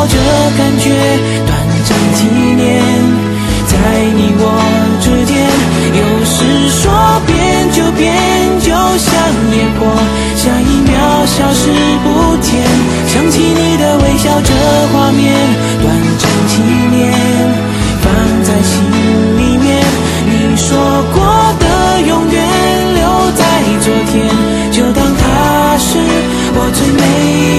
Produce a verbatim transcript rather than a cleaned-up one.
这感觉短暂几年，在你我之间，有时说变就变，就像烟火，下一秒消失不见。想起你的微笑，这画面短暂几年，放在心里面。你说过的永远留在昨天，就当它是我最美